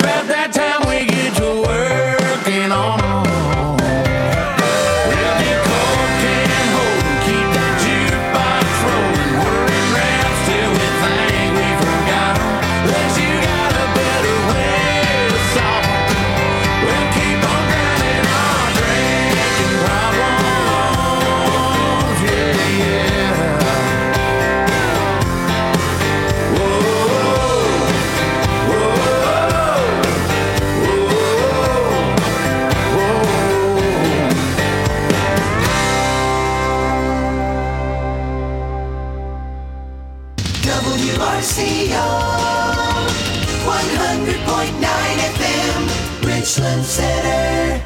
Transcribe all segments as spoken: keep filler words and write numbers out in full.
About that time we get to working on them. We'll be corked and holding, keep that jukebox rolling, whirring raps till we think we forgot them. Unless you got a better way to solve them, we'll keep on grinding our drinking problems. Yeah, yeah. W R C O one hundred point nine F M, Richland Center.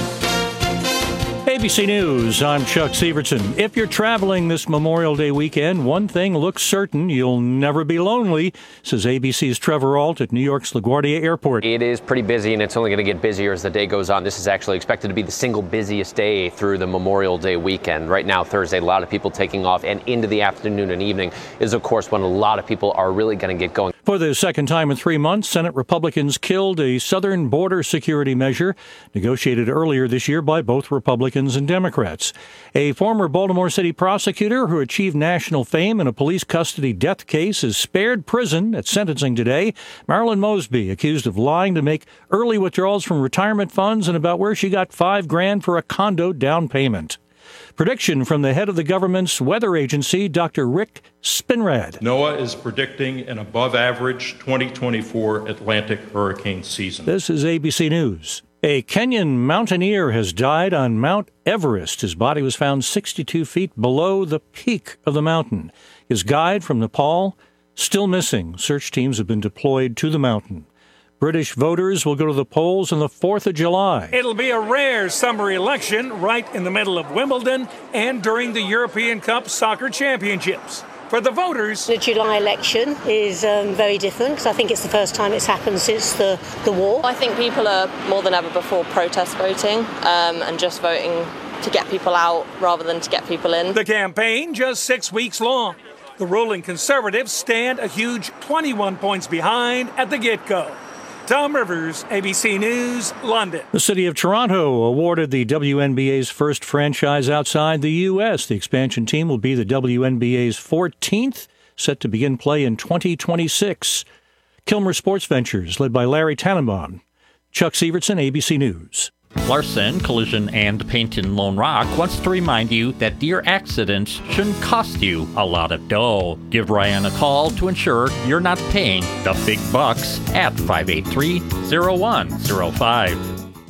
A B C News, I'm Chuck Severson. If you're traveling this Memorial Day weekend, one thing looks certain: you'll never be lonely, says A B C's Trevor Ault at New York's LaGuardia Airport. It is pretty busy, and it's only going to get busier as the day goes on. This is actually expected to be the single busiest day through the Memorial Day weekend. Right now, Thursday, a lot of people taking off, and into the afternoon and evening is, of course, when a lot of people are really going to get going. For the second time in three months, Senate Republicans killed a southern border security measure negotiated earlier this year by both Republicans and Democrats. A former Baltimore City prosecutor who achieved national fame in a police custody death case is spared prison at sentencing today. Marilyn Mosby, accused of lying to make early withdrawals from retirement funds and about where she got five grand for a condo down payment. Prediction from the head of the government's weather agency, Doctor Rick Spinrad. NOAA is predicting an above-average twenty twenty-four Atlantic hurricane season. This is A B C News. A Kenyan mountaineer has died on Mount Everest. His body was found sixty-two feet below the peak of the mountain. His guide from Nepal, still missing. Search teams have been deployed to the mountain. British voters will go to the polls on the fourth of July. It'll be a rare summer election right in the middle of Wimbledon and during the European Cup Soccer Championships. For the voters, the July election is um, very different because I think it's the first time it's happened since the, the war. I think people are more than ever before protest voting um, and just voting to get people out rather than to get people in. The campaign just six weeks long. The ruling Conservatives stand a huge twenty-one points behind at the get-go. Tom Rivers, A B C News, London. The city of Toronto awarded the W N B A's first franchise outside the U S. The expansion team will be the W N B A's fourteenth, set to begin play in twenty twenty-six. Kilmer Sports Ventures, led by Larry Tannenbaum. Chuck Severson, A B C News. Larson Collision and Paint in Lone Rock wants to remind you that deer accidents shouldn't cost you a lot of dough. Give Ryan a call to ensure you're not paying the big bucks at five eight three, zero one zero five.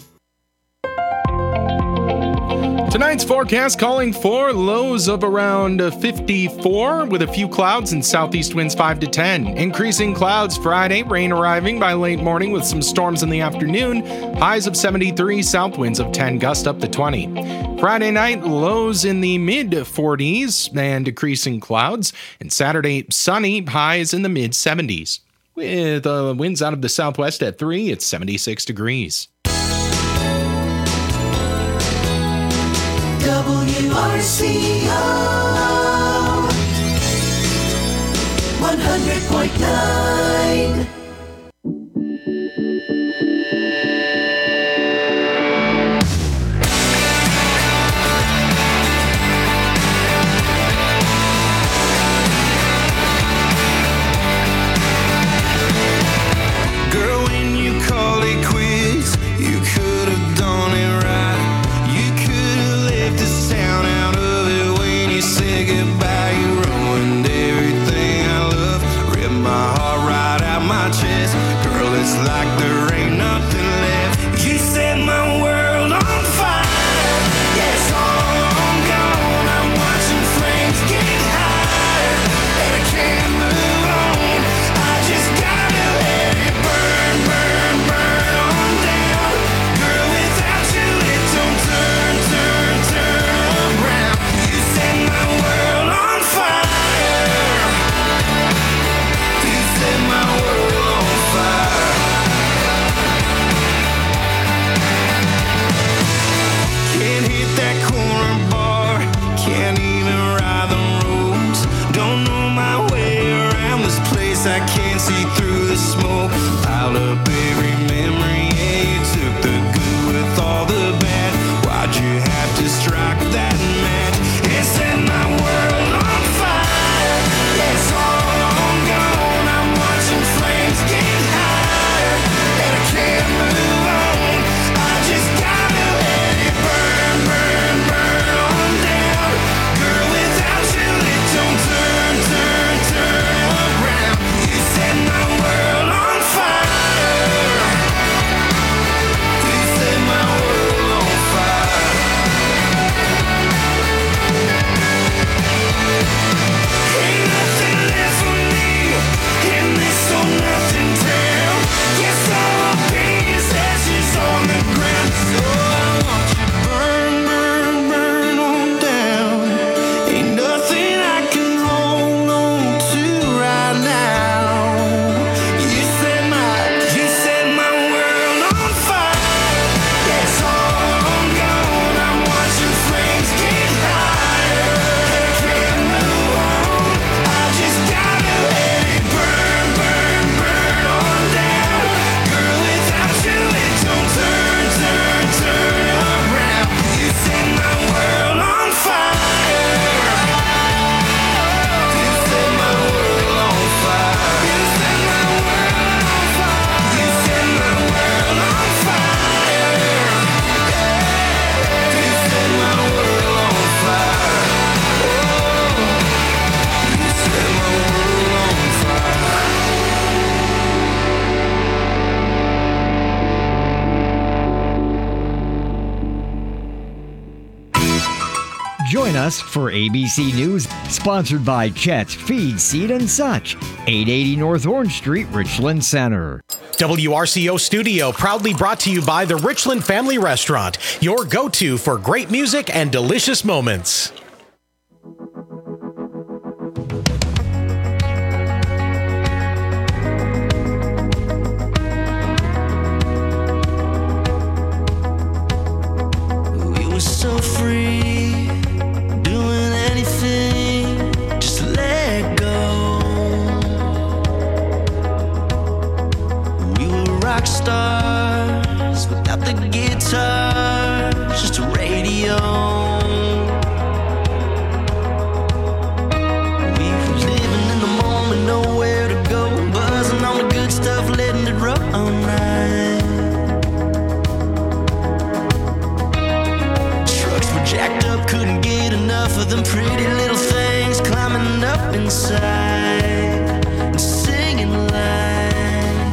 Tonight's forecast calling for lows of around fifty-four with a few clouds and southeast winds five to ten. Increasing clouds Friday, rain arriving by late morning with some storms in the afternoon. Highs of seventy-three, south winds of ten, gust up to twenty. Friday night, lows in the mid forties and decreasing clouds. And Saturday, sunny, highs in the mid seventies. With uh, winds out of the southwest at three, it's seventy-six degrees. W R C O one hundred point nine. Girl, when you called it quits, you could have done it right. You could have left the sound out of it when you said goodbye. You ruined everything I love, ripped my heart right out my us for A B C News, sponsored by Chet's Feed, Seed and Such, eight eighty North Orange Street, Richland Center. W R C O Studio, proudly brought to you by the Richland Family Restaurant, your go-to for great music and delicious moments. So free, doing anything just to let go. We were rock stars without the guitar, just a radio. We were living in the moment, nowhere to go, buzzing on the good stuff, letting it roll all night. Jacked up, couldn't get enough of them pretty little things climbing up inside and singing like,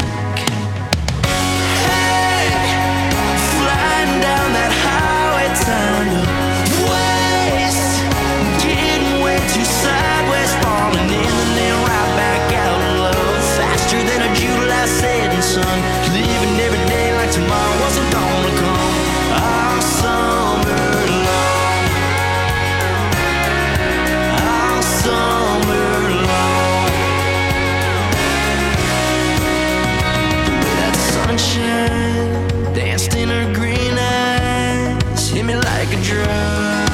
hey, flying down that highway, time to waste, getting way too sideways, falling in and then right back out of love, faster than a July setting sun, living every day like tomorrow wasn't gonna come. All summer danced in her green eyes, hit me like a drum.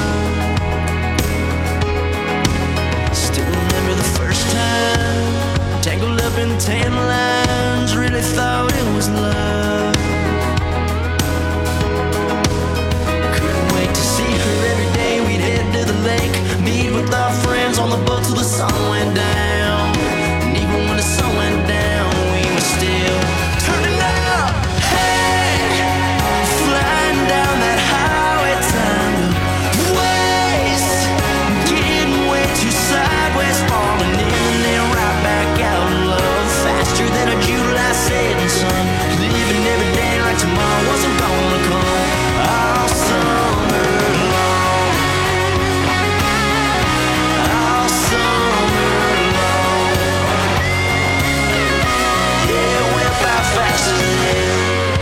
Still remember the first time, tangled up in tan lines, really thought it was love. Couldn't wait to see her every day, we'd head to the lake, meet with our friends on the boat till the sun went down. And even when the sun went down, we were still turning up. Down that highway, time to waste, getting way too sideways, falling in and then right back out of love, faster than a July setting sun, living every day like tomorrow wasn't gonna come. All summer long, all summer long, yeah, it went by faster than hell.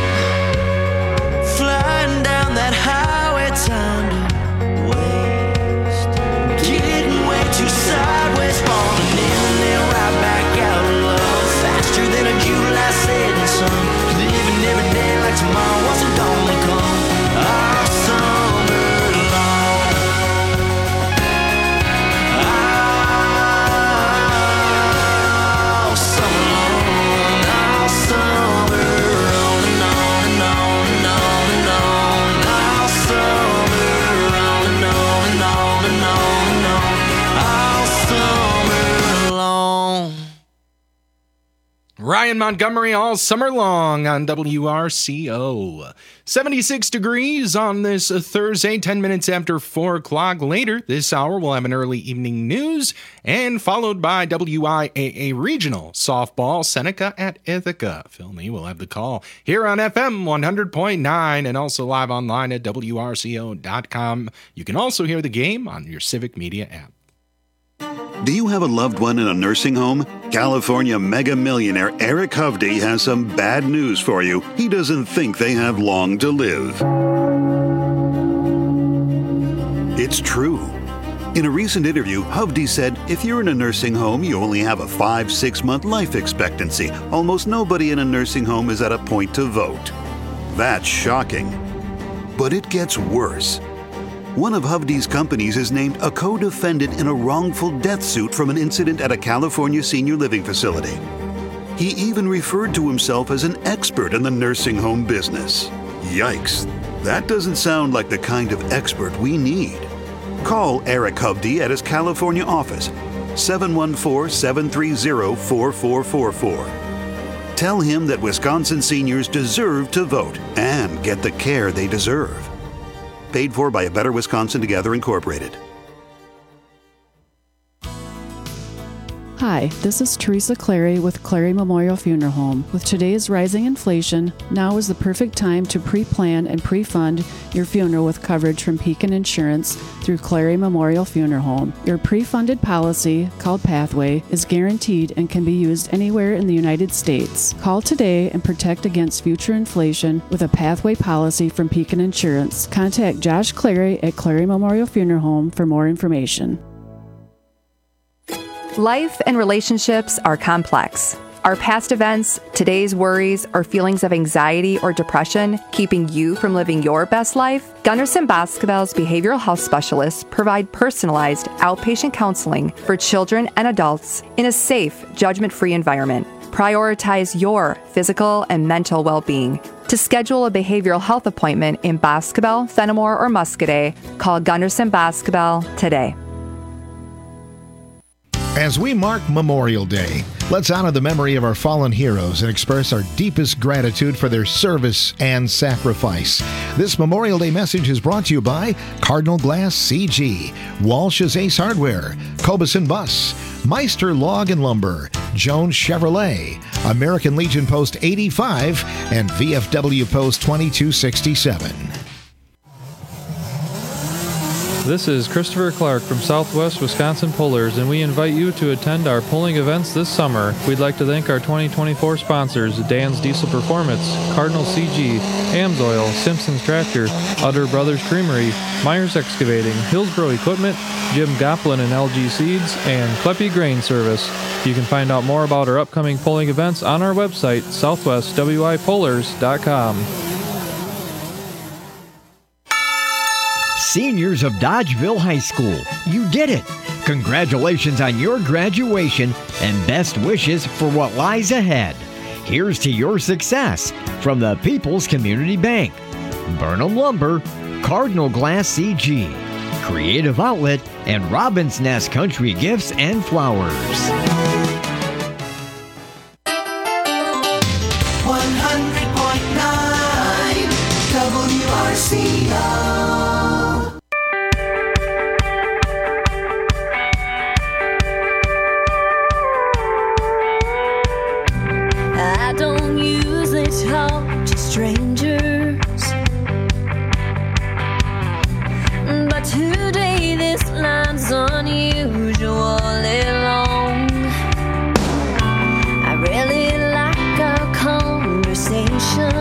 That highway, time to waste, getting way too sideways, falling in and then right back out of love, faster than a July setting sun, living every day like tomorrow wasn't gonna come. All summer long, all summer long, all summer on and on and on and on and on. Ryan Montgomery all summer long on W R C O. seventy-six degrees on this Thursday, ten minutes after four o'clock. Later this hour, we'll have an early evening news and followed by W I A A Regional Softball, Seneca at Ithaca. Phil Nee will have the call here on F M one hundred point nine and also live online at W R C O dot com. You can also hear the game on your Civic Media app. Do you have a loved one in a nursing home? California mega millionaire Eric Hovde has some bad news for you. He doesn't think they have long to live. It's true. In a recent interview, Hovde said, if you're in a nursing home, you only have a five, six month life expectancy. Almost nobody in a nursing home is at a point to vote. That's shocking. But it gets worse. One of Hovde's companies is named a co-defendant in a wrongful death suit from an incident at a California senior living facility. He even referred to himself as an expert in the nursing home business. Yikes, that doesn't sound like the kind of expert we need. Call Eric Hovde at his California office, seven one four, seven three zero, four four four four. Tell him that Wisconsin seniors deserve to vote and get the care they deserve. Paid for by A Better Wisconsin Together Incorporated. Hi, this is Teresa Clary with Clary Memorial Funeral Home. With today's rising inflation, now is the perfect time to pre-plan and pre-fund your funeral with coverage from Pekin Insurance through Clary Memorial Funeral Home. Your pre-funded policy, called Pathway, is guaranteed and can be used anywhere in the United States. Call today and protect against future inflation with a Pathway policy from Pekin Insurance. Contact Josh Clary at Clary Memorial Funeral Home for more information. Life and relationships are complex. Are past events, today's worries, or feelings of anxiety or depression keeping you from living your best life? Gunderson Boscobel's behavioral health specialists provide personalized outpatient counseling for children and adults in a safe, judgment-free environment. Prioritize your physical and mental well-being. To schedule a behavioral health appointment in Boscobel, Fenimore, or Muscadet, call Gunderson Boscobel today. As we mark Memorial Day, let's honor the memory of our fallen heroes and express our deepest gratitude for their service and sacrifice. This Memorial Day message is brought to you by Cardinal Glass C G, Walsh's Ace Hardware, Cobeson Bus, Meister Log and Lumber, Jones Chevrolet, American Legion Post eighty-five, and V F W Post twenty-two sixty-seven. This is Christopher Clark from Southwest Wisconsin Pullers, and we invite you to attend our pulling events this summer. We'd like to thank our twenty twenty-four sponsors, Dan's Diesel Performance, Cardinal C G, Amsoil, Simpson's Tractor, Utter Brothers Creamery, Myers Excavating, Hillsboro Equipment, Jim Goplin and L G Seeds, and Kleppe Grain Service. You can find out more about our upcoming pulling events on our website, southwest w i pullers dot com. Seniors of Dodgeville High School, you did it! Congratulations on your graduation and best wishes for what lies ahead. Here's to your success from the People's Community Bank, Burnham Lumber, Cardinal Glass C G, Creative Outlet, and Robin's Nest Country Gifts and Flowers. one hundred point nine W R C O. I don't usually talk to strangers, but today this line's unusually long. I really like our conversation,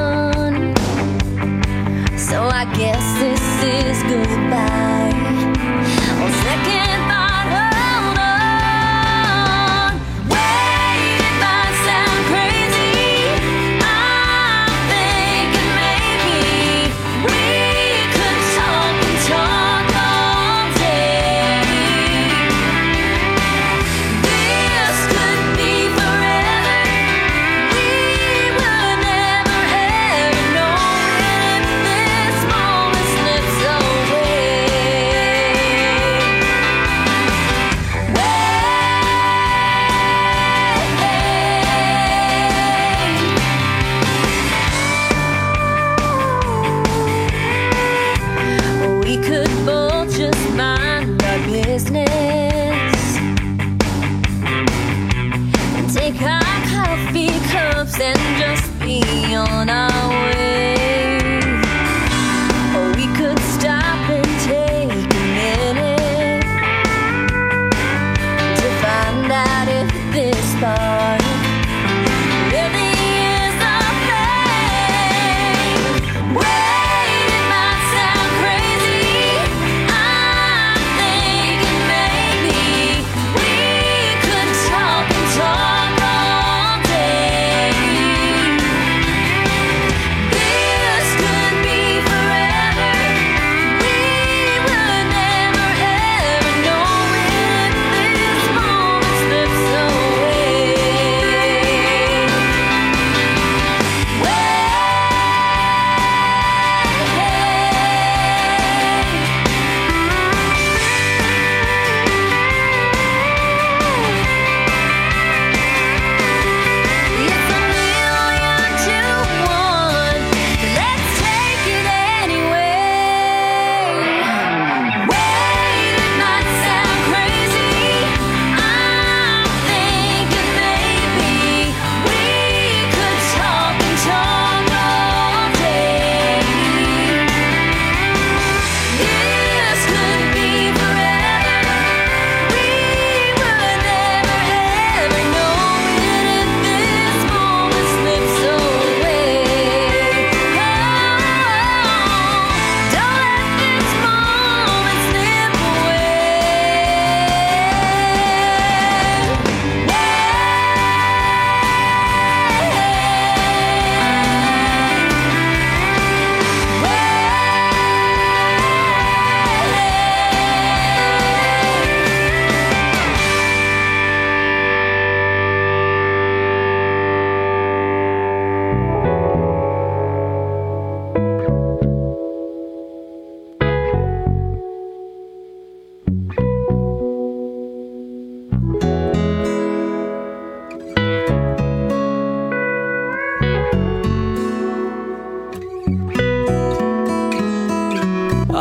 so I guess this is goodbye. On second thought, hold on. Wait, it might sound crazy. I'm thinking maybe we could talk and talk all day. This could be forever. We would never ever know it if this moment slips away.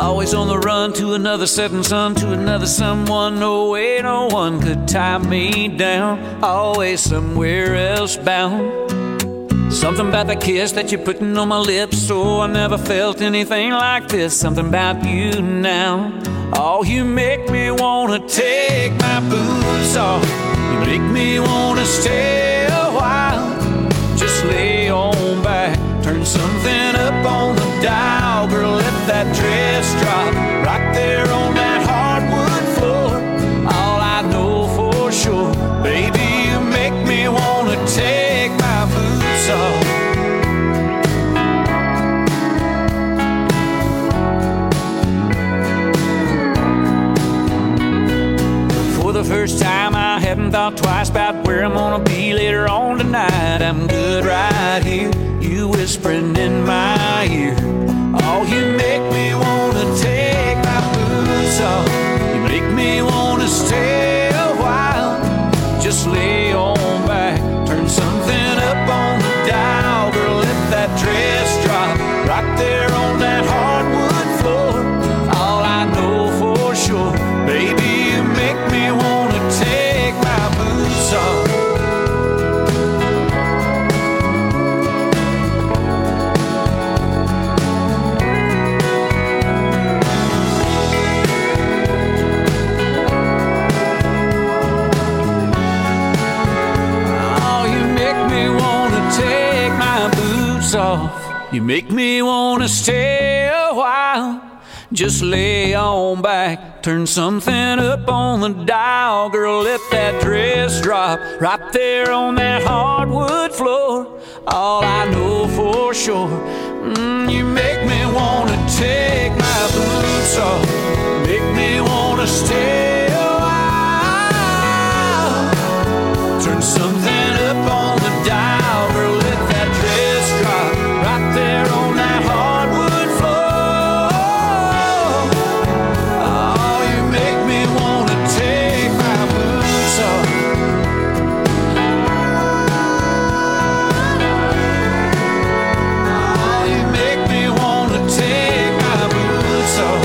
Always on the run to another setting sun, to another someone. No way no one could tie me down. Always somewhere else bound. Something about that kiss that you're putting on my lips. Oh, I never felt anything like this. Something about you now. Oh, you make me wanna take my boots off. You make me wanna stay a while. Just lay on back, turn something up on the dial. Girl, let that dress drop right there on that hardwood floor. All I know for sure, baby, you make me wanna take my boots off. For the first time, I hadn't thought twice about where I'm gonna be later on tonight. I'm good right here, you whispering in my ear. Oh, you make me wanna take my boots off. You make me wanna stay a while. Just lay on back, turn something up on the dial. Girl, let that dress drop right there on that hardwood floor. All I know for sure, baby, you make me wanna take my boots off. Off. You make me wanna stay a while. Just lay on back, turn something up on the dial. Girl, let that dress drop right there on that hardwood floor. All I know for sure, mm, you make me wanna take my boots off. Make me wanna stay a while. Turn something up on the dial. Girl, let that dress drop right there on that hardwood floor. Oh, you make me wanna take my boots off. Oh, you make me wanna take my boots off.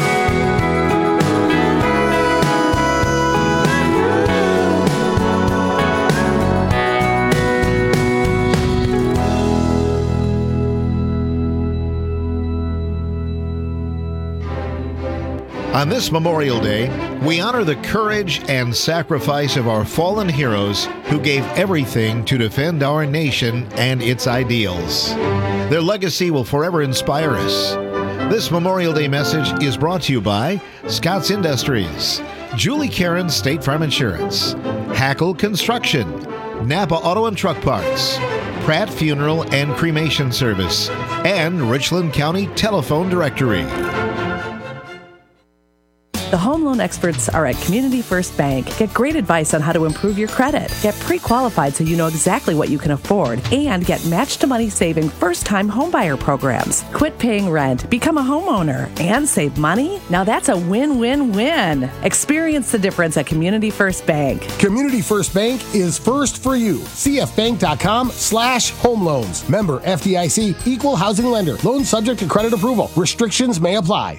On this Memorial Day, we honor the courage and sacrifice of our fallen heroes who gave everything to defend our nation and its ideals. Their legacy will forever inspire us. This Memorial Day message is brought to you by Scotts Industries, Julie Karen State Farm Insurance, Hackle Construction, Napa Auto and Truck Parts, Pratt Funeral and Cremation Service, and Richland County Telephone Directory. The home loan experts are at Community First Bank. Get great advice on how to improve your credit. Get pre-qualified so you know exactly what you can afford. And get match-to-money saving first-time homebuyer programs. Quit paying rent, become a homeowner, and save money? Now that's a win-win-win. Experience the difference at Community First Bank. Community First Bank is first for you. cfbank.com slash home loans. Member F D I C, equal housing lender. Loan subject to credit approval. Restrictions may apply.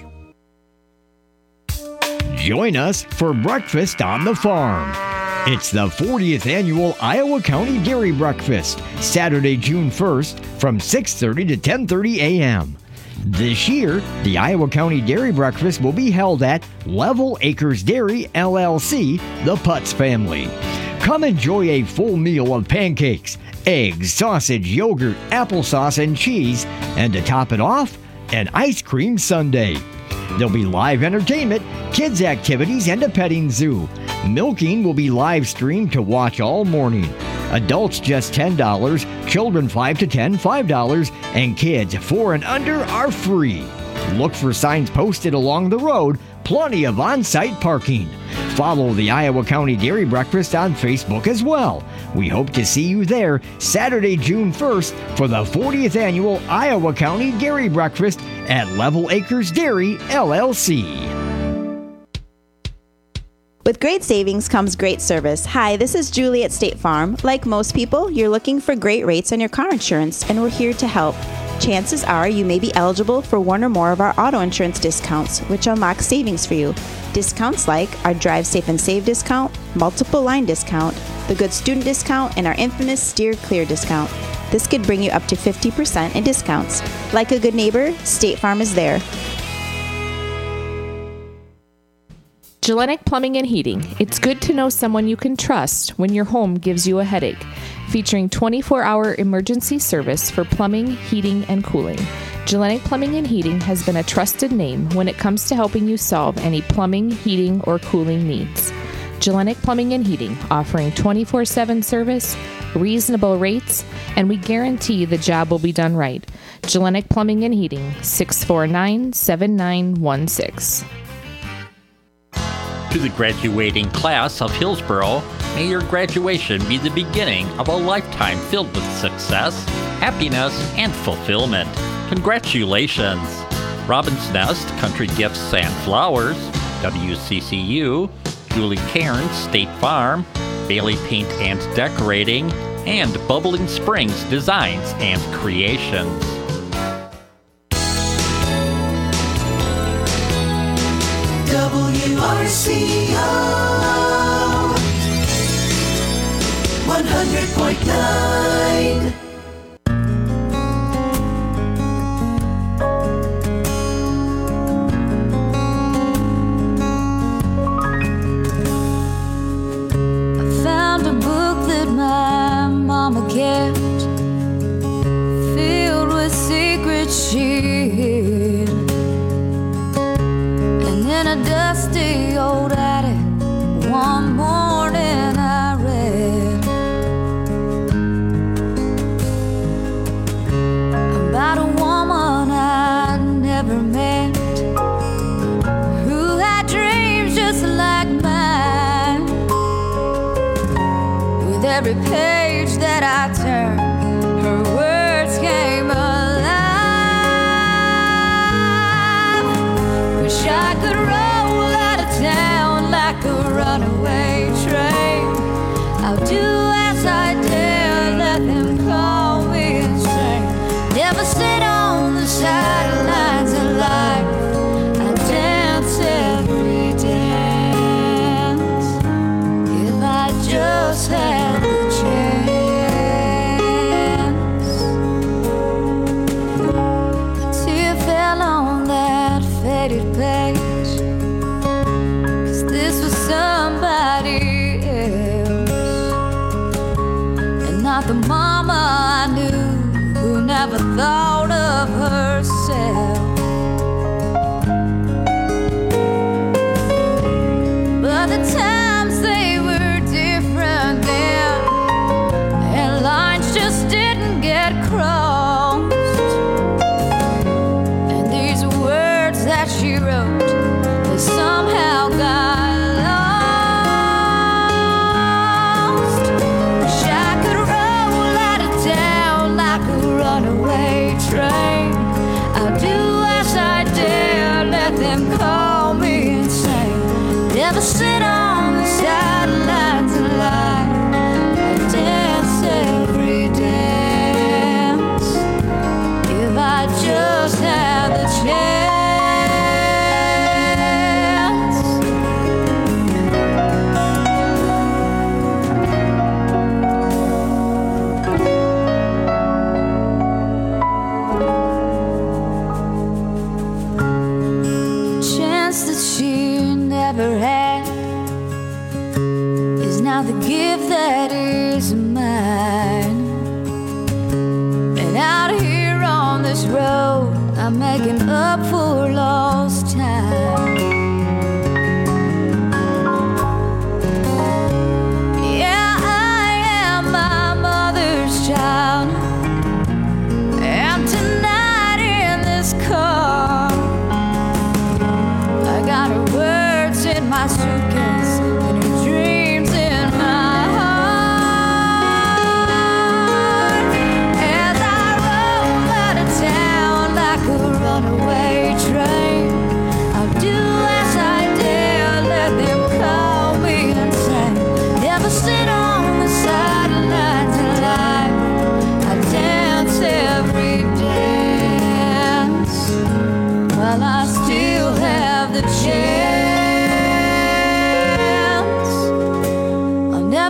Join us for Breakfast on the Farm. It's the fortieth Annual Iowa County Dairy Breakfast, Saturday, June first, from six thirty to ten thirty a.m. This year, the Iowa County Dairy Breakfast will be held at Level Acres Dairy, L L C, the Putz family. Come enjoy a full meal of pancakes, eggs, sausage, yogurt, applesauce, and cheese, and to top it off, an ice cream sundae. There'll be live entertainment, kids' activities, and a petting zoo. Milking will be live streamed to watch all morning. Adults just ten dollars, children five to ten, five dollars, and kids four and under are free. Look for signs posted along the road, plenty of on-site parking. Follow the Iowa County Dairy Breakfast on Facebook as well. We hope to see you there Saturday, June first for the fortieth Annual Iowa County Dairy Breakfast at Level Acres Dairy, L L C. With great savings comes great service. Hi, this is Julie at State Farm. Like most people, you're looking for great rates on your car insurance, and we're here to help. Chances are you may be eligible for one or more of our auto insurance discounts, which unlock savings for you. Discounts like our Drive Safe and Save discount, multiple line discount, the Good Student discount, and our infamous Steer Clear discount. This could bring you up to fifty percent in discounts. Like a good neighbor, State Farm is there. Gellenic Plumbing and Heating. It's good to know someone you can trust when your home gives you a headache. Featuring twenty-four hour emergency service for plumbing, heating, and cooling. Gellenic Plumbing and Heating has been a trusted name when it comes to helping you solve any plumbing, heating, or cooling needs. Gellenic Plumbing and Heating, offering twenty-four seven service, reasonable rates, and we guarantee the job will be done right. Gellenic Plumbing and Heating, six four nine, seven nine one six. To the graduating class of Hillsboro, may your graduation be the beginning of a lifetime filled with success, happiness, and fulfillment. Congratulations! Robin's Nest, Country Gifts and Flowers, W C C U, Julie Cairns State Farm, Bailey Paint and Decorating, and Bubbling Springs Designs and Creations. W R C O one hundred point nine. I found a book that my mama kept, filled with secrets she hid. In a dusty old attic, one morning I read about a woman I'd never met, who had dreams just like mine. With every page that I turned, her words came alive. Wish I could roll out of town like a runaway train. I'll do as I dare, let them call me insane. Never sit on the sidelines of life. I dance every dance. If I just had the chance. A tear fell on that faded page, 'cause this was somebody else, and not the mama I knew who never thought of herself. But the times they were different then, and lines just didn't get crossed. And these words that she wrote, they somehow got lost. Wish I could roll out of town like a runaway train. I'll do as I dare, let them call me insane. Never sit on the sidelines of life. I dance every dance. If I just had the chance. Chance that she never had is now the gift that is mine. And out here on this road, I'm making up for lost time. Yeah, I am my mother's child, and tonight in this car, I got her words in my suitcase and her dreams in my heart. As I roll out of town like a runaway train, I'll do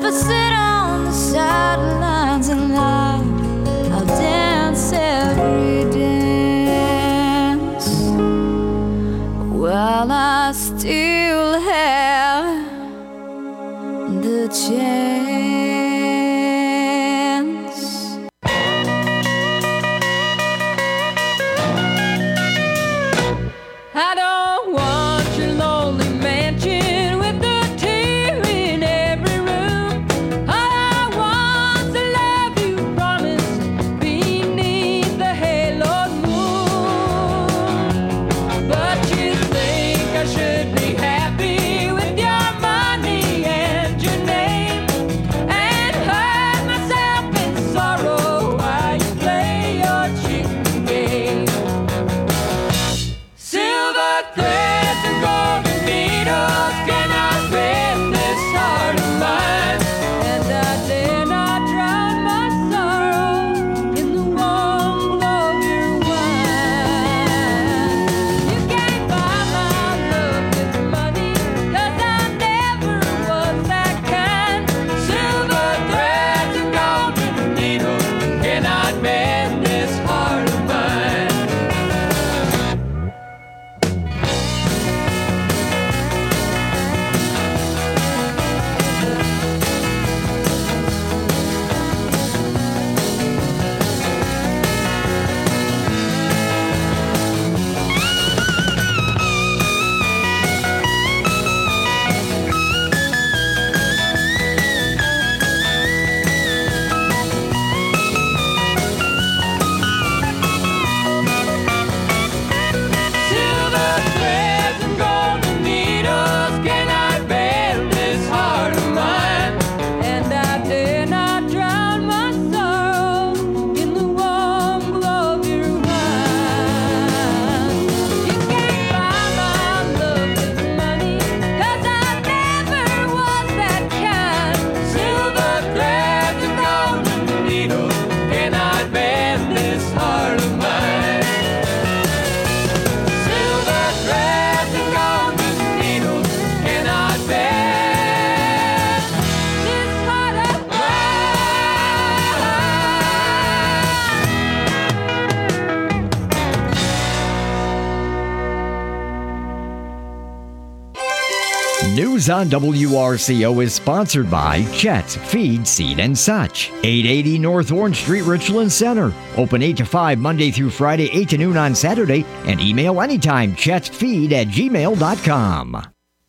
I sit on the sidelines and laugh, I'll dance every dance while I still have the chance. I don't want your lonely mansion with a T V in every room. I want to love you, promise, beneath the halo moon. But you think I should be happy with your money and your name, and hurt myself in sorrow while you play your chicken game. Silver threads and golden needles cannot bend this heart of mine, and I dare not drown my sorrow in the warm glow of your wine. You can't buy my love with money, 'cause I never was that kind. Silver threads and golden needles cannot mend this heart of mine. Silver threads and golden needles cannot bend this heart of mine, and I dare not drown my sorrow in the warm glow of your wine. You can't buy my love with money, 'cause I never was that kind. Silver threads and golden needles cannot bend this heart of mine. Silver threads and golden needles cannot bend this heart of News on W R C O is sponsored by Chet's Feed, Seed and Such. eight eighty North Orange Street, Richland Center. Open eight to five Monday through Friday, eight to noon on Saturday, and email anytime chetsfeed at gmail dot com.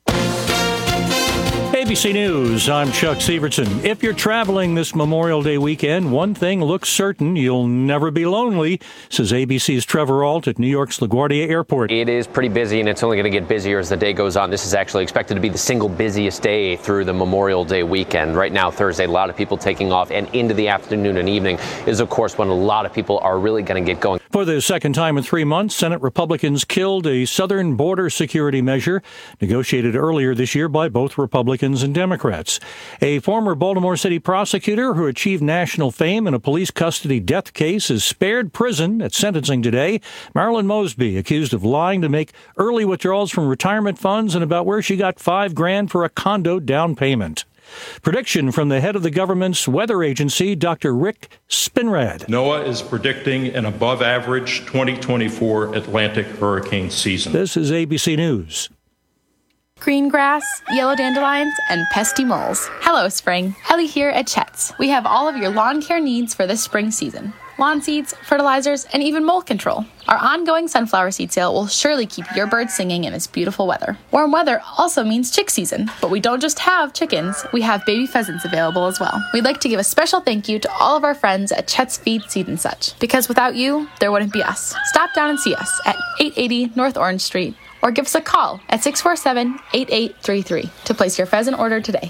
A B C News, I'm Chuck Severson. If you're traveling this Memorial Day weekend, one thing looks certain: you'll never be lonely, says A B C's Trevor Ault at New York's LaGuardia Airport. It is pretty busy, and it's only going to get busier as the day goes on. This is actually expected to be the single busiest day through the Memorial Day weekend. Right now, Thursday, a lot of people taking off, and into the afternoon and evening is, of course, when a lot of people are really going to get going. For the second time in three months, Senate Republicans killed a southern border security measure negotiated earlier this year by both Republicans and Democrats. A former Baltimore City prosecutor who achieved national fame in a police custody death case is spared prison at sentencing today. Marilyn Mosby, accused of lying to make early withdrawals from retirement funds and about where she got five grand for a condo down payment. Prediction from the head of the government's weather agency, Doctor Rick Spinrad. NOAA is predicting an above-average twenty twenty-four Atlantic hurricane season. This is A B C News. Green grass, yellow dandelions, and pesky moles. Hello, spring. Ellie here at Chet's. We have all of your lawn care needs for this spring season. Lawn seeds, fertilizers, and even mold control. Our ongoing sunflower seed sale will surely keep your birds singing in this beautiful weather. Warm weather also means chick season, but we don't just have chickens, we have baby pheasants available as well. We'd like to give a special thank you to all of our friends at Chet's Feed, Seed and Such, because without you, there wouldn't be us. Stop down and see us at eight eighty North Orange Street, or give us a call at six four seven, eight eight three three to place your pheasant order today.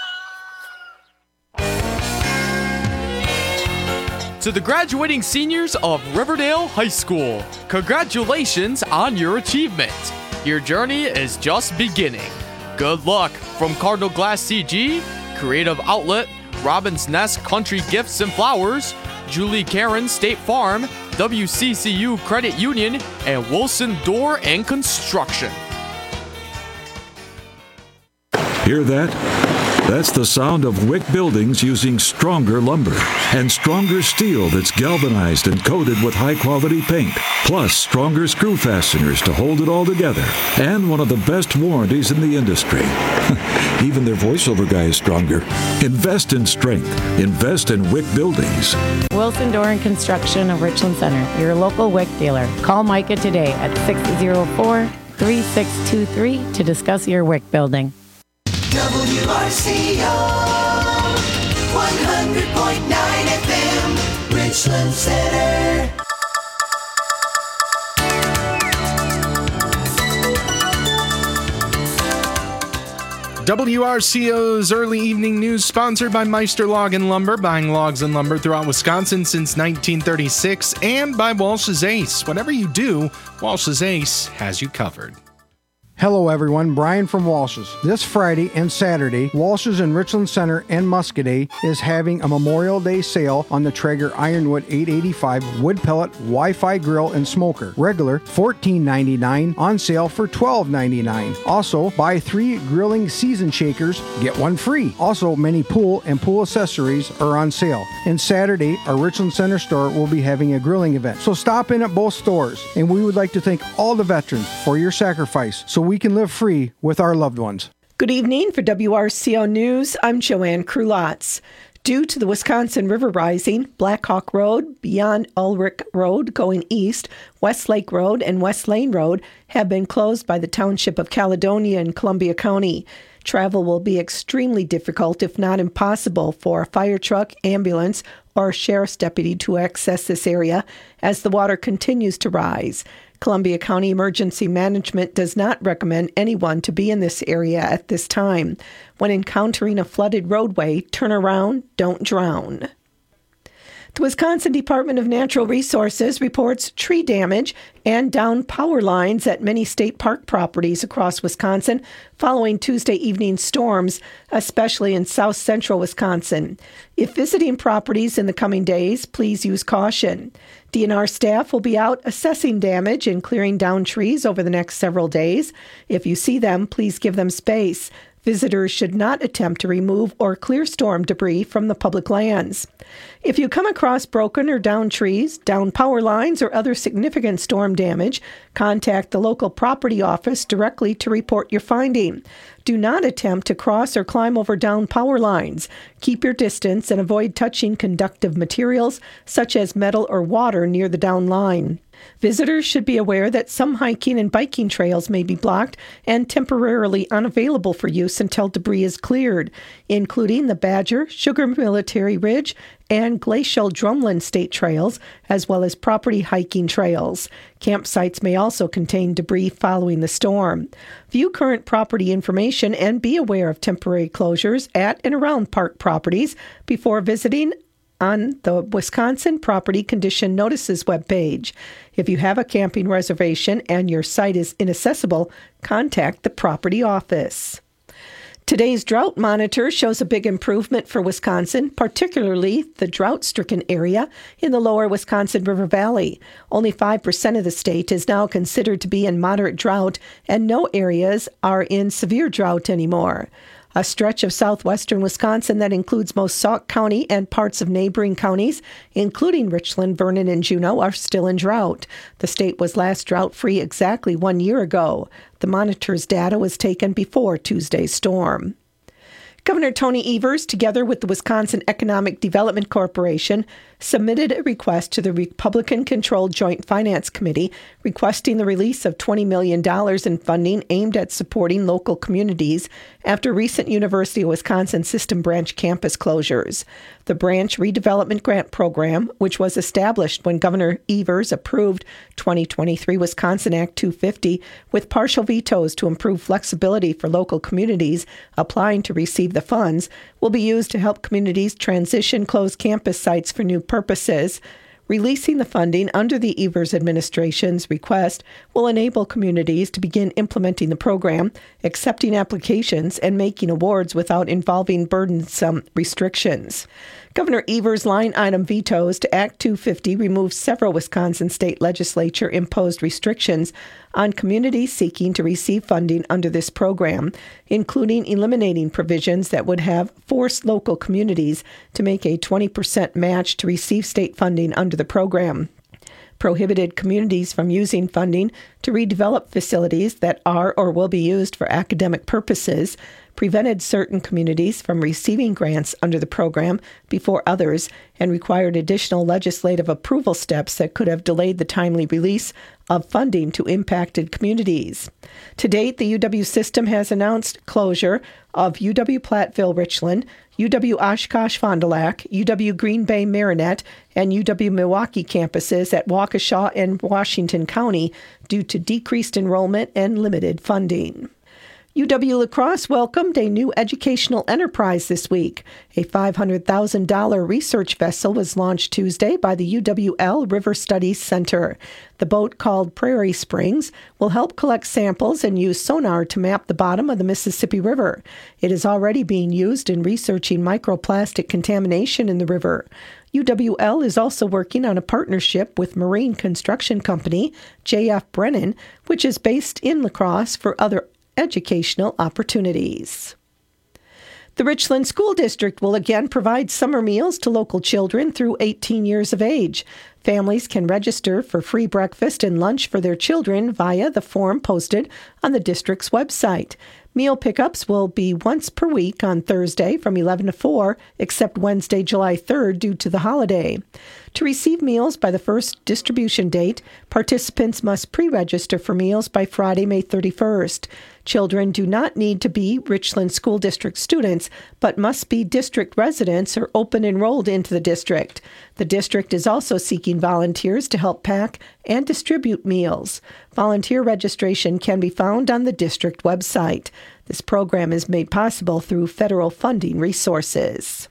To the graduating seniors of Riverdale High School, congratulations on your achievement. Your journey is just beginning. Good luck from Cardinal Glass C G, Creative Outlet, Robin's Nest Country Gifts and Flowers, Julie Karen State Farm, W C C U Credit Union, and Wilson Door and Construction. Hear that? That's the sound of Wick Buildings using stronger lumber and stronger steel that's galvanized and coated with high-quality paint, plus stronger screw fasteners to hold it all together, and one of the best warranties in the industry. Even their voiceover guy is stronger. Invest in strength. Invest in Wick Buildings. Wilson Door and Construction of Richland Center, your local Wick dealer. Call Micah today at six oh four, three six two three to discuss your Wick building. W R C O one hundred point nine F M, Richland Center. W R C O's early evening news sponsored by Meister Log and Lumber, buying logs and lumber throughout Wisconsin since nineteen thirty-six, and by Walsh's Ace. Whatever you do, Walsh's Ace has you covered. Hello everyone, Brian from Walsh's. This Friday and Saturday, Walsh's in Richland Center and Muscoda is having a Memorial Day sale on the Traeger Ironwood eight eighty-five wood pellet Wi-Fi grill and smoker. Regular fourteen ninety-nine, on sale for twelve ninety-nine. Also, buy three grilling season shakers, get one free. Also, many pool and pool accessories are on sale. And Saturday, our Richland Center store will be having a grilling event. So stop in at both stores, and we would like to thank all the veterans for your sacrifice so we can live free with our loved ones. Good evening. For W R C O News, I'm Joanne Krulotz. Due to the Wisconsin River rising, Black Hawk Road, beyond Ulrich Road going east, West Lake Road, and West Lane Road have been closed by the Township of Caledonia in Columbia County. Travel will be extremely difficult, if not impossible, for a fire truck, ambulance, or sheriff's deputy to access this area as the water continues to rise. Columbia County Emergency Management does not recommend anyone to be in this area at this time. When encountering a flooded roadway, turn around, don't drown. The Wisconsin Department of Natural Resources reports tree damage and downed power lines at many state park properties across Wisconsin following Tuesday evening storms, especially in south central Wisconsin. If visiting properties in the coming days, please use caution. D N R staff will be out assessing damage and clearing down trees over the next several days. If you see them, please give them space. Visitors should not attempt to remove or clear storm debris from the public lands. If you come across broken or downed trees, downed power lines, or other significant storm damage, contact the local property office directly to report your finding. Do not attempt to cross or climb over downed power lines. Keep your distance and avoid touching conductive materials such as metal or water near the down line. Visitors should be aware that some hiking and biking trails may be blocked and temporarily unavailable for use until debris is cleared, including the Badger, Sugar Military Ridge, and Glacial Drumlin State Trails, as well as property hiking trails. Campsites may also contain debris following the storm. View current property information and be aware of temporary closures at and around park properties before visiting on the Wisconsin Property Condition Notices webpage. If you have a camping reservation and your site is inaccessible, contact the property office. Today's drought monitor shows a big improvement for Wisconsin, particularly the drought-stricken area in the lower Wisconsin River Valley. Only five percent of the state is now considered to be in moderate drought, and no areas are in severe drought anymore. A stretch of southwestern Wisconsin that includes most Sauk County and parts of neighboring counties, including Richland, Vernon, and Juneau, are still in drought. The state was last drought-free exactly one year ago. The monitor's data was taken before Tuesday's storm. Governor Tony Evers, together with the Wisconsin Economic Development Corporation, submitted a request to the Republican-controlled Joint Finance Committee requesting the release of twenty million dollars in funding aimed at supporting local communities after recent University of Wisconsin System Branch campus closures. The Branch Redevelopment Grant Program, which was established when Governor Evers approved twenty twenty-three Wisconsin Act two fifty with partial vetoes to improve flexibility for local communities applying to receive the funds, will be used to help communities transition closed campus sites for new purposes. Releasing the funding under the Evers administration's request will enable communities to begin implementing the program, accepting applications, and making awards without involving burdensome restrictions. Governor Evers' line item vetoes to Act two fifty removed several Wisconsin state legislature imposed restrictions on communities seeking to receive funding under this program, including eliminating provisions that would have forced local communities to make a twenty percent match to receive state funding under the program, prohibited communities from using funding to redevelop facilities that are or will be used for academic purposes, prevented certain communities from receiving grants under the program before others, and required additional legislative approval steps that could have delayed the timely release of funding to impacted communities. To date, the U W system has announced closure of U W Platteville Richland, U W Oshkosh Fond du Lac, U W Green Bay Marinette, and U W Milwaukee campuses at Waukesha and Washington County due to decreased enrollment and limited funding. U W La Crosse welcomed a new educational enterprise this week. A five hundred thousand dollars research vessel was launched Tuesday by the U W L River Studies Center. The boat, called Prairie Springs, will help collect samples and use sonar to map the bottom of the Mississippi River. It is already being used in researching microplastic contamination in the river. U W L is also working on a partnership with marine construction company J F Brennan, which is based in La Crosse, for other educational opportunities. The Richland School District will again provide summer meals to local children through eighteen years of age. Families can register for free breakfast and lunch for their children via the form posted on the district's website. Meal pickups will be once per week on Thursday from eleven to four, except Wednesday, July third, due to the holiday. To receive meals by the first distribution date, participants must pre-register for meals by Friday, May thirty-first. Children do not need to be Richland School District students, but must be district residents or open enrolled into the district. The district is also seeking volunteers to help pack and distribute meals. Volunteer registration can be found on the district website. This program is made possible through federal funding resources.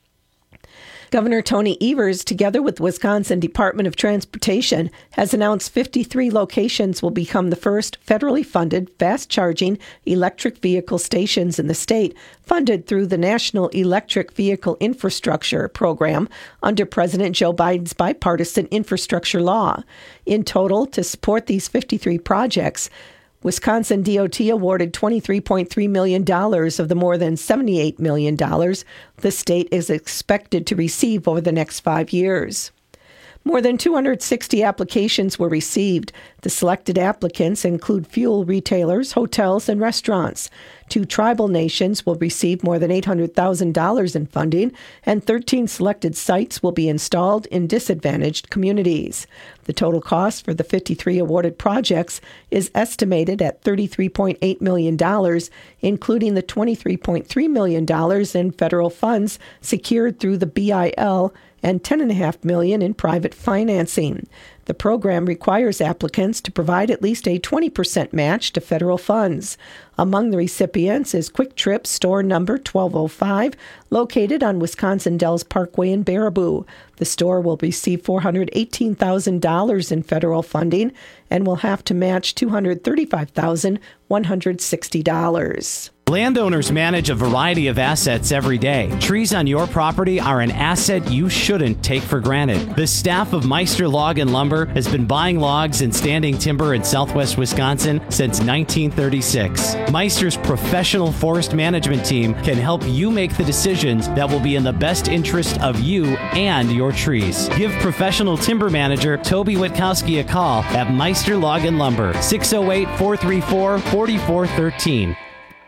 Governor Tony Evers, together with the Wisconsin Department of Transportation, has announced fifty-three locations will become the first federally funded fast-charging electric vehicle stations in the state, funded through the National Electric Vehicle Infrastructure Program under President Joe Biden's bipartisan infrastructure law. In total, to support these fifty-three projects, Wisconsin D O T awarded twenty-three point three million dollars of the more than seventy-eight million dollars the state is expected to receive over the next five years. More than two hundred sixty applications were received. The selected applicants include fuel retailers, hotels, and restaurants. Two tribal nations will receive more than eight hundred thousand dollars in funding, and thirteen selected sites will be installed in disadvantaged communities. The total cost for the fifty-three awarded projects is estimated at thirty-three point eight million dollars, including the twenty-three point three million dollars in federal funds secured through the B I L and ten point five million dollars in private financing. The program requires applicants to provide at least a twenty percent match to federal funds. Among the recipients is Quick Trip store number twelve oh five, located on Wisconsin Dells Parkway in Baraboo. The store will receive four hundred eighteen thousand dollars in federal funding and will have to match two hundred thirty-five thousand one hundred sixty dollars. Landowners manage a variety of assets every day. Trees on your property are an asset you shouldn't take for granted. The staff of Meister Log and Lumber has been buying logs and standing timber in southwest Wisconsin since nineteen thirty-six. Meister's professional forest management team can help you make the decisions that will be in the best interest of you and your trees. Give professional timber manager Toby Witkowski a call at Meister Log and Lumber, six oh eight, four three four, four four one three.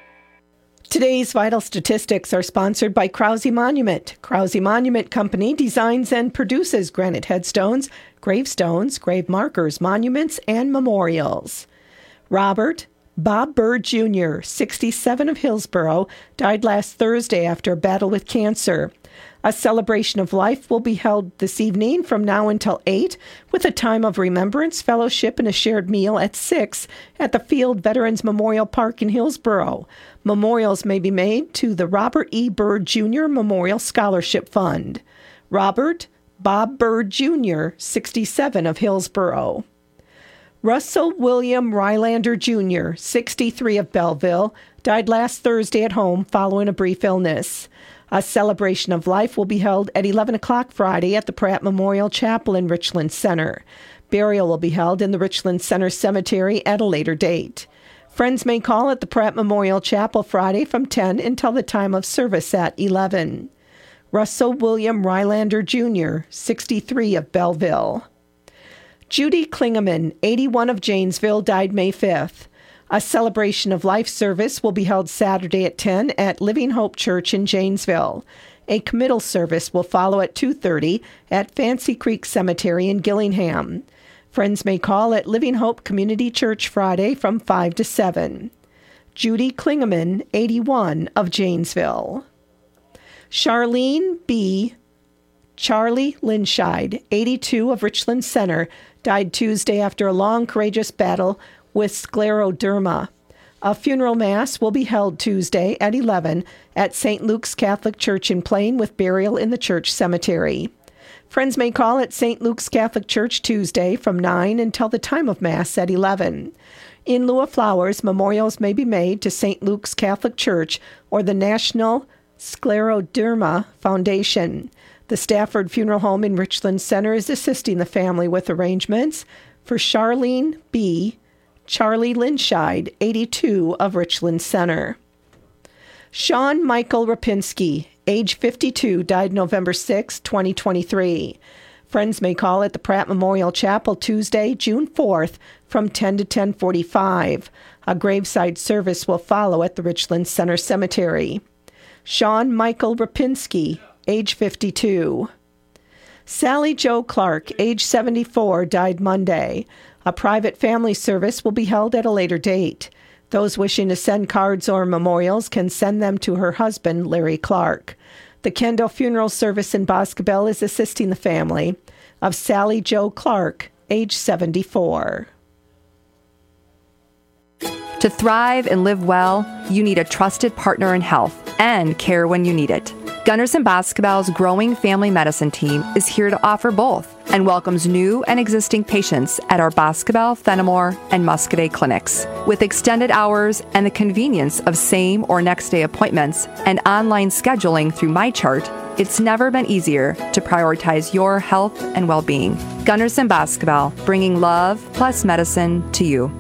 Today's vital statistics are sponsored by Krause Monument. Krause Monument Company designs and produces granite headstones, gravestones, grave markers, monuments, and memorials. Robert Bob Bird Junior, sixty-seven, of Hillsboro, died last Thursday after a battle with cancer. A celebration of life will be held this evening from now until eight, with a time of remembrance, fellowship, and a shared meal at six at the Field Veterans Memorial Park in Hillsboro. Memorials may be made to the Robert E. Bird Junior Memorial Scholarship Fund. Robert Bob Bird Junior, sixty-seven, of Hillsboro. Russell William Rylander Junior, sixty-three, of Belleville, died last Thursday at home following a brief illness. A celebration of life will be held at eleven o'clock Friday at the Pratt Memorial Chapel in Richland Center. Burial will be held in the Richland Center Cemetery at a later date. Friends may call at the Pratt Memorial Chapel Friday from ten until the time of service at eleven. Russell William Rylander Junior, sixty-three, of Belleville. Judy Klingeman, eighty-one, of Janesville, died May fifth. A celebration of life service will be held Saturday at ten at Living Hope Church in Janesville. A committal service will follow at two thirty at Fancy Creek Cemetery in Gillingham. Friends may call at Living Hope Community Church Friday from five to seven. Judy Klingeman, eighty-one, of Janesville. Charlene B. Charlie Linscheid, eighty-two, of Richland Center, died Tuesday after a long, courageous battle with scleroderma. A funeral mass will be held Tuesday at eleven at Saint Luke's Catholic Church in Plain with burial in the church cemetery. Friends may call at Saint Luke's Catholic Church Tuesday from nine until the time of Mass at eleven. In lieu of flowers, memorials may be made to Saint Luke's Catholic Church or the National Scleroderma Foundation. The Stafford Funeral Home in Richland Center is assisting the family with arrangements for Charlene B. Charlie Linscheid, eighty-two, of Richland Center. Sean Michael Rapinski, age fifty-two, died November sixth, twenty twenty-three. Friends may call at the Pratt Memorial Chapel Tuesday, June fourth, from ten to ten forty-five. A graveside service will follow at the Richland Center Cemetery. Sean Michael Rapinski, age fifty-two. Sally Jo Clark, age seventy-four, died Monday. A private family service will be held at a later date. Those wishing to send cards or memorials can send them to her husband, Larry Clark. The Kendall Funeral Service in Boscobel is assisting the family of Sally Jo Clark, age seventy-four. To thrive and live well, you need a trusted partner in health and care when you need it. Gunderson Boscobel's growing family medicine team is here to offer both and welcomes new and existing patients at our Boscobel, Fenimore, and Muscadet clinics. With extended hours and the convenience of same or next day appointments and online scheduling through MyChart, it's never been easier to prioritize your health and well-being. Gunderson Boscobel, bringing love plus medicine to you.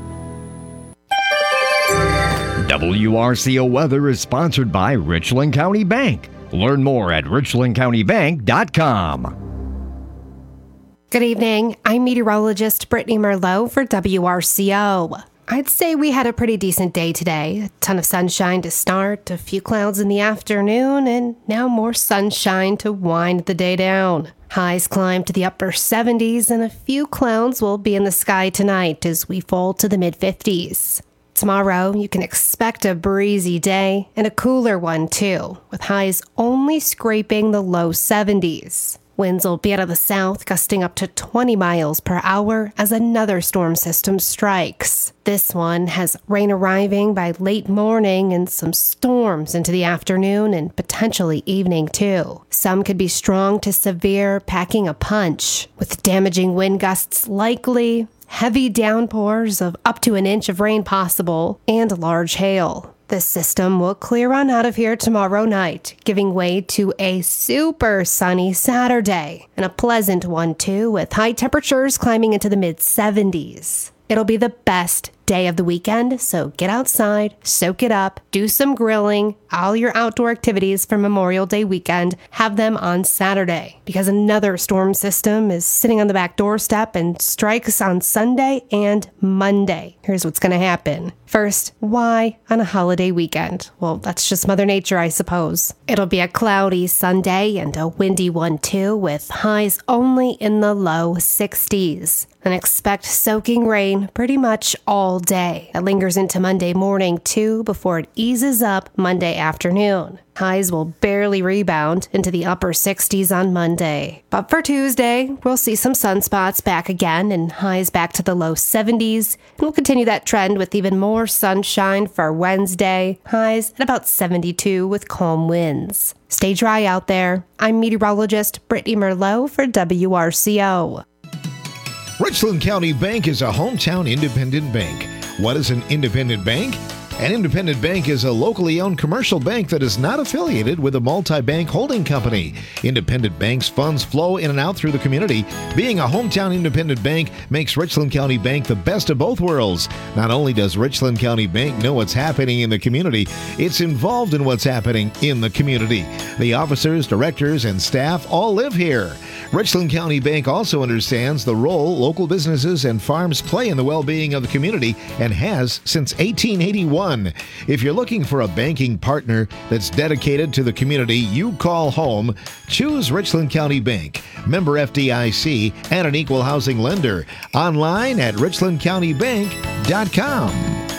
W R C O Weather is sponsored by Richland County Bank. Learn more at richland county bank dot com. Good evening. I'm meteorologist Brittany Merlot for W R C O. I'd say we had a pretty decent day today. A ton of sunshine to start, a few clouds in the afternoon, and now more sunshine to wind the day down. Highs climb to the upper seventies, and a few clouds will be in the sky tonight as we fall to the mid-fifties. Tomorrow, you can expect a breezy day and a cooler one too, with highs only scraping the low seventies. Winds will be out of the south, gusting up to twenty miles per hour as another storm system strikes. This one has rain arriving by late morning and some storms into the afternoon and potentially evening too. Some could be strong to severe, packing a punch, with damaging wind gusts likely, heavy downpours of up to an inch of rain possible, and large hail. This system will clear on out of here tomorrow night, giving way to a super sunny Saturday, and a pleasant one too, with high temperatures climbing into the mid-seventies. It'll be the best day of the weekend, so get outside, soak it up, do some grilling, all your outdoor activities for Memorial Day weekend, have them on Saturday, because another storm system is sitting on the back doorstep and strikes on Sunday and Monday. Here's what's going to happen. First, why on a holiday weekend? Well, that's just Mother Nature, I suppose. It'll be a cloudy Sunday and a windy one too, with highs only in the low sixties. And expect soaking rain pretty much all day. It lingers into Monday morning too before it eases up Monday afternoon. Highs will barely rebound into the upper sixties on Monday. But for Tuesday, we'll see some sunspots back again and highs back to the low seventies. And we'll continue that trend with even more sunshine for Wednesday. Highs at about seventy-two with calm winds. Stay dry out there. I'm meteorologist Brittany Merlot for W R C O. Richland County Bank is a hometown independent bank. What is an independent bank? An Independent Bank is a locally owned commercial bank that is not affiliated with a multi-bank holding company. Independent Bank's funds flow in and out through the community. Being a hometown independent bank makes Richland County Bank the best of both worlds. Not only does Richland County Bank know what's happening in the community, it's involved in what's happening in the community. The officers, directors, and staff all live here. Richland County Bank also understands the role local businesses and farms play in the well-being of the community and has since eighteen eighty-one. If you're looking for a banking partner that's dedicated to the community you call home, choose Richland County Bank, member F D I C, and an equal housing lender. Online at richland county bank dot com.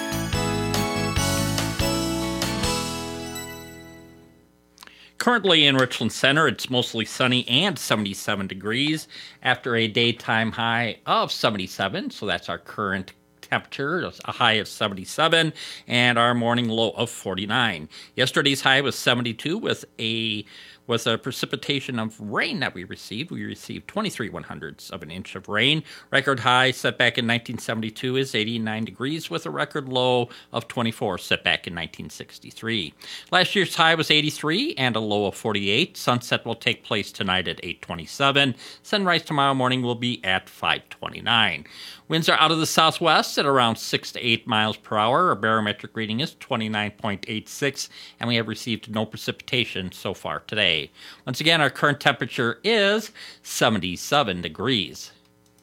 Currently in Richland Center, it's mostly sunny and seventy-seven degrees after a daytime high of seventy-seven. So that's our current temperature, a high of seventy-seven, and our morning low of forty-nine. Yesterday's high was seventy-two with a was a precipitation of rain that we received. We received twenty-three one hundredths of an inch of rain. Record high set back in nineteen seventy-two is eighty-nine degrees with a record low of twenty-four set back in nineteen sixty-three. Last year's high was eighty-three and a low of forty-eight. Sunset will take place tonight at eight twenty-seven. Sunrise tomorrow morning will be at five twenty-nine. Winds are out of the southwest at around six to eight miles per hour. Our barometric reading is twenty-nine point eight six, and we have received no precipitation so far today. Once again, our current temperature is seventy-seven degrees.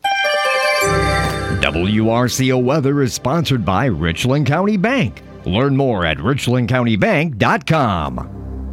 W R C O weather is sponsored by Richland County Bank. Learn more at richland county bank dot com.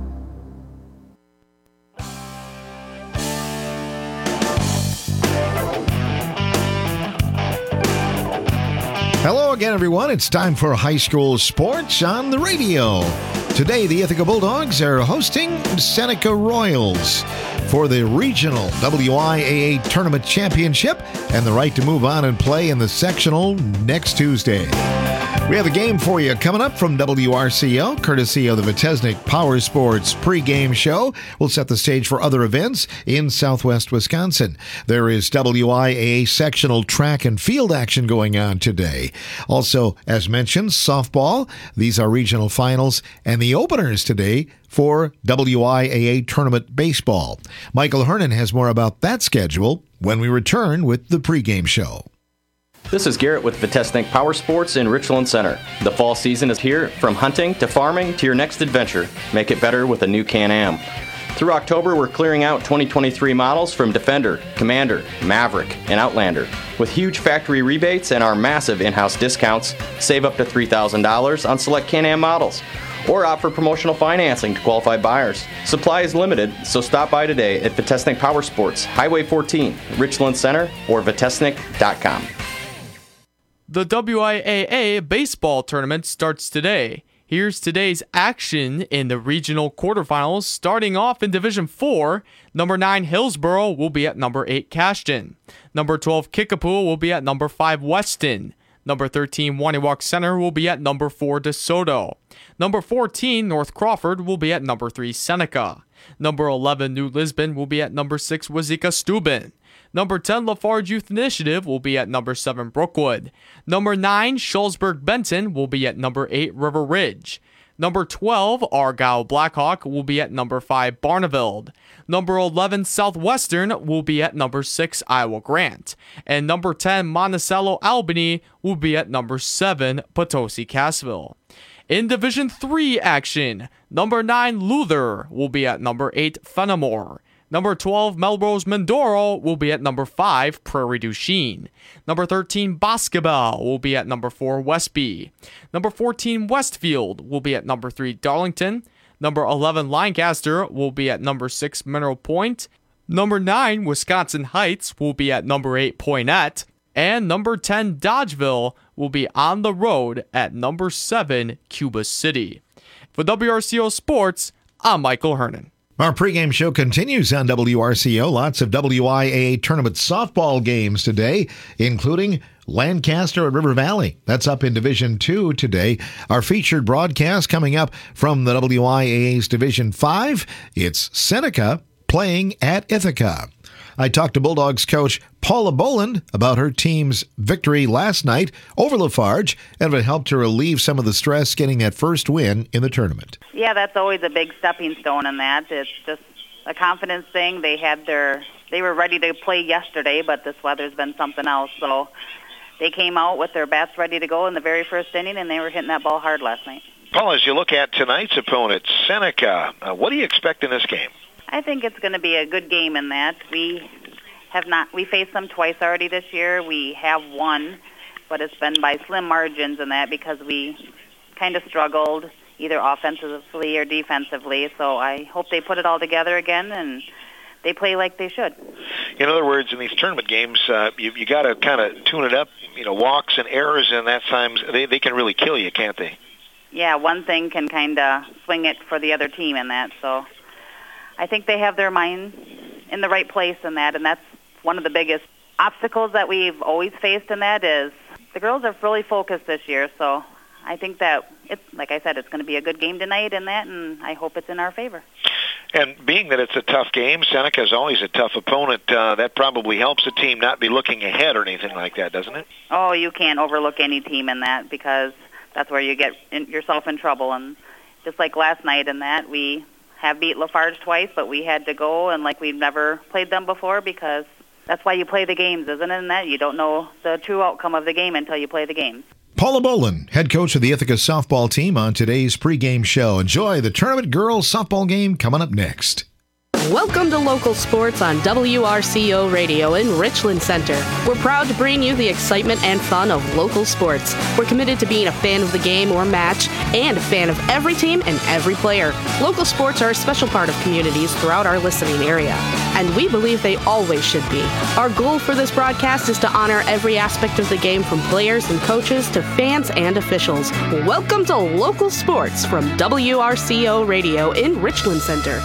Hello again, everyone. It's time for high school sports on the radio. Today, the Ithaca Bulldogs are hosting Seneca Royals for the regional W I A A Tournament Championship and the right to move on and play in the sectional next Tuesday. We have a game for you coming up from W R C O, courtesy of the Vitesnik Power Sports pregame show. We'll set the stage for other events in southwest Wisconsin. There is W I A A sectional track and field action going on today. Also, as mentioned, softball. These are regional finals and the openers today for W I A A Tournament Baseball. Michael Hernan has more about that schedule when we return with the pregame show. This is Garrett with Vitesnik Power Sports in Richland Center. The fall season is here. From hunting to farming to your next adventure, make it better with a new Can-Am. Through October, we're clearing out twenty twenty-three models from Defender, Commander, Maverick, and Outlander. With huge factory rebates and our massive in-house discounts, save up to three thousand dollars on select Can-Am models. Or opt for promotional financing to qualified buyers. Supply is limited, so stop by today at Vitesnik Power Sports, Highway fourteen, Richland Center, or vitesnik dot com. The W I A A baseball tournament starts today. Here's today's action in the regional quarterfinals. Starting off in Division four, number nine Hillsboro will be at number eight Cashton. Number twelve Kickapoo will be at number five Weston. Number thirteen Waniwak Center will be at number four DeSoto. Number fourteen North Crawford will be at number three Seneca. Number eleven New Lisbon will be at number six Wazeeka Steuben. Number ten, Lafarge Youth Initiative will be at number seven, Brookwood. Number nine, Schulzberg Benton will be at number eight, River Ridge. Number twelve, Argyle Blackhawk will be at number five, Barneveld. Number eleven, Southwestern will be at number six, Iowa Grant. And number ten, Monticello Albany will be at number seven, Potosi Cassville. In Division three action, number nine, Luther will be at number eight, Fenimore. Number twelve, Melrose Mindoro will be at number five, Prairie du Chien. Number thirteen, Boscobel will be at number four, Westby. Number fourteen, Westfield will be at number three, Darlington. Number eleven, Lancaster will be at number six, Mineral Point. Number nine, Wisconsin Heights will be at number eight, Poynette. And number ten, Dodgeville will be on the road at number seven, Cuba City. For W R C O Sports, I'm Michael Hernan. Our pregame show continues on W R C O. Lots of W I A A tournament softball games today, including Lancaster at River Valley. That's up in Division two today. Our featured broadcast coming up from the W I A A's Division five. It's Seneca playing at Ithaca. I talked to Bulldogs coach Paula Boland about her team's victory last night over Lafarge and if it helped to relieve some of the stress getting that first win in the tournament. Yeah, that's always a big stepping stone in that. It's just a confidence thing. They had their, they were ready to play yesterday, but this weather's been something else. So they came out with their bats ready to go in the very first inning, and they were hitting that ball hard last night. Paul, as you look at tonight's opponent, Seneca, uh, what do you expect in this game? I think it's going to be a good game in that. We have not, we faced them twice already this year. We have won, but it's been by slim margins in that because we kind of struggled either offensively or defensively. So I hope they put it all together again and they play like they should. In other words, in these tournament games, uh, you, you got to kind of tune it up. You know, walks and errors, and that times they, they can really kill you, can't they? Yeah, one thing can kind of swing it for the other team in that. So I think they have their mind in the right place in that, and that's one of the biggest obstacles that we've always faced in that is the girls are really focused this year. So I think that, it's, like I said, it's going to be a good game tonight in that, and I hope it's in our favor. And being that it's a tough game, Seneca is always a tough opponent. Uh, that probably helps the team not be looking ahead or anything like that, doesn't it? Oh, you can't overlook any team in that because that's where you get in, yourself in trouble. And just like last night in that, we have beat Lafarge twice, but we had to go and like we've never played them before because that's why you play the games, isn't it? In that you don't know the true outcome of the game until you play the game. Paula Boland, head coach of the Ithaca softball team on today's pregame show. Enjoy the tournament girls softball game coming up next. Welcome to Local Sports on W R C O Radio in Richland Center. We're proud to bring you the excitement and fun of local sports. We're committed to being a fan of the game or match and a fan of every team and every player. Local sports are a special part of communities throughout our listening area, and we believe they always should be. Our goal for this broadcast is to honor every aspect of the game from players and coaches to fans and officials. Welcome to Local Sports from W R C O Radio in Richland Center.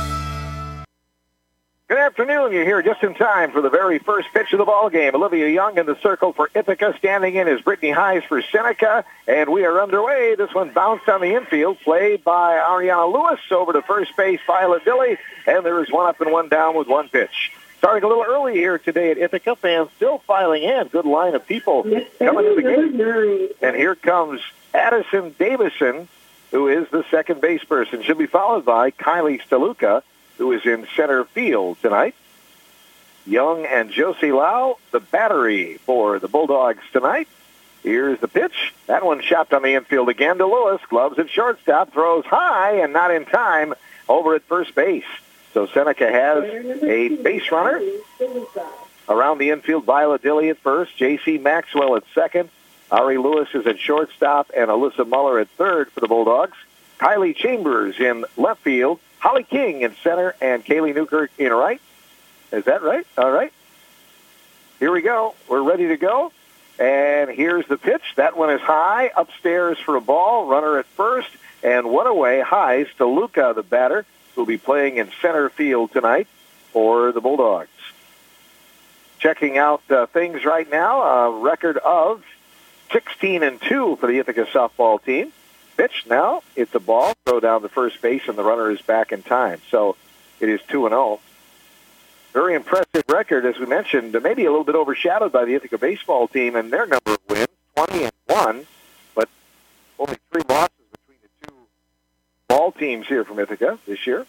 Good afternoon. You're here just in time for the very first pitch of the ball game. Olivia Young in the circle for Ithaca. Standing in is Brittany Hayes for Seneca, and we are underway. This one bounced on the infield, played by Ariana Lewis over to first base, Violet Dilly, and there is one up and one down with one pitch. Starting a little early here today at Ithaca, fans still filing in. Good line of people coming to the game. And here comes Addison Davison, who is the second base person. She'll be followed by Kylie Steluka, who is in center field tonight. Young and Josie Lau, the battery for the Bulldogs tonight. Here's the pitch. That one chopped on the infield again to Lewis. Gloves at shortstop, throws high and not in time over at first base. So Seneca has a base runner. Around the infield, Violet Dilly at first, J C Maxwell at second. Ari Lewis is at shortstop and Alyssa Muller at third for the Bulldogs. Kylie Chambers in left field. Holly King in center and Kaylee Newkirk in right. Is that right? All right. Here we go. We're ready to go. And here's the pitch. That one is high. Upstairs for a ball. Runner at first. And one away. High to Luca, the batter, who will be playing in center field tonight for the Bulldogs. Checking out uh, things right now. A record of sixteen and two for the Ithaca softball team. Pitch now, it's a ball, throw down to first base, and the runner is back in time. So it is two and oh. Very impressive record, as we mentioned, maybe a little bit overshadowed by the Ithaca baseball team and their number of wins, twenty and one, but only three losses between the two ball teams here from Ithaca this year.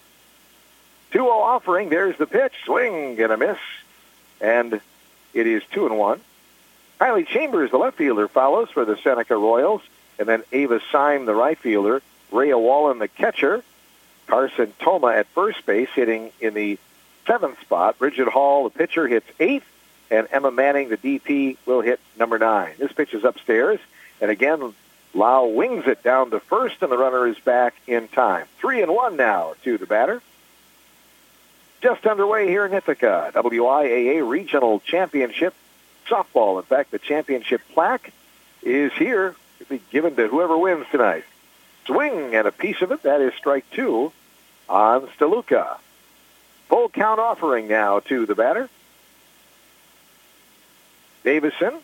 two oh offering, there's the pitch, swing and a miss, and it is two and one. Kylie Chambers, the left fielder, follows for the Seneca Royals. And then Ava Syme, the right fielder. Rhea Wallen, the catcher. Carson Toma at first base, hitting in the seventh spot. Bridget Hall, the pitcher, hits eighth. And Emma Manning, the D P, will hit number nine. This pitch is upstairs. And again, Lau wings it down to first, and the runner is back in time. Three and one now to the batter. Just underway here in Ithaca. W I A A Regional Championship Softball. In fact, the championship plaque is here. It'll be given to whoever wins tonight. Swing and a piece of it. That is strike two on Steluka. Full count offering now to the batter. Davison.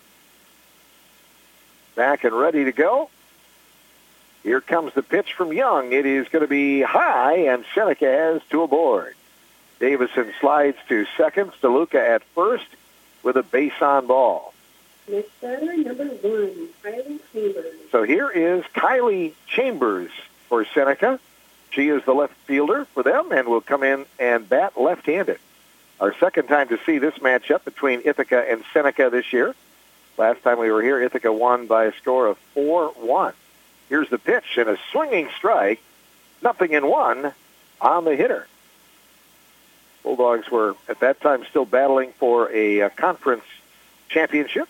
Back and ready to go. Here comes the pitch from Young. It is going to be high, and Seneca has two aboard. Davison slides to second. DeLuca at first with a base on ball. Next batter, number one, Kylie Chambers. So here is Kylie Chambers for Seneca. She is the left fielder for them and will come in and bat left-handed. Our second time to see this matchup between Ithaca and Seneca this year. Last time we were here, Ithaca won by a score of four one. Here's the pitch and a swinging strike. Nothing in one on the hitter. Bulldogs were, at that time, still battling for a uh, conference championship.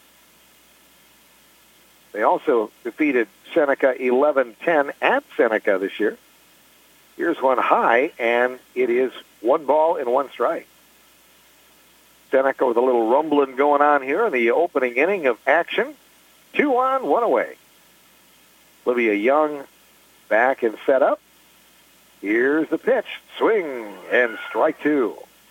They also defeated Seneca eleven ten at Seneca this year. Here's one high, and it is one ball and one strike. Seneca with a little rumbling going on here in the opening inning of action. Two on, one away. Olivia Young back and set up. Here's the pitch. Swing and strike two.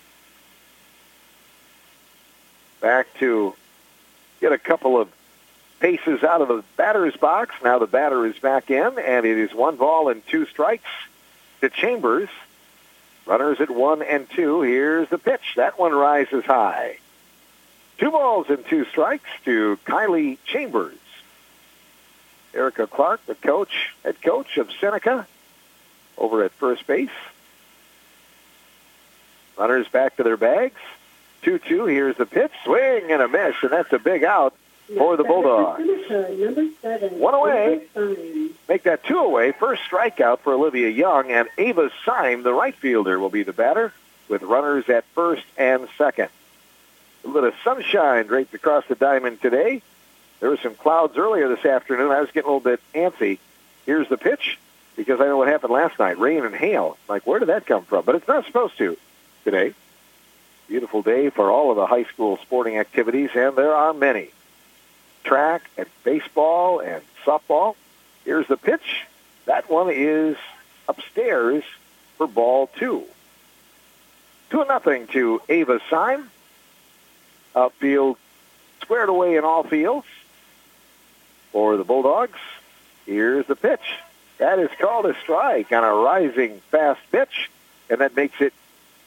Back to get a couple of paces out of the batter's box. Now the batter is back in, and it is one ball and two strikes to Chambers. Runners at one and two. Here's the pitch. That one rises high. Two balls and two strikes to Kylie Chambers. Erica Clark, the coach, head coach of Seneca, over at first base. Runners back to their bags. two two. Here's the pitch. Swing and a miss, and that's a big out for the Bulldogs. One away. Make that two away. First strikeout for Olivia Young, and Ava Syme, the right fielder, will be the batter with runners at first and second. A little bit of sunshine draped across the diamond today. There were some clouds earlier this afternoon. I was getting a little bit antsy. Here's the pitch, because I know what happened last night. Rain and hail. Like, where did that come from? But it's not supposed to today. Beautiful day for all of the high school sporting activities, and there are many. Track and baseball and softball. Here's the pitch. That one is upstairs for ball two. Two nothing to Ava Syme. Outfield squared away in all fields for the Bulldogs. Here's the pitch. That is called a strike on a rising fast pitch, and that makes it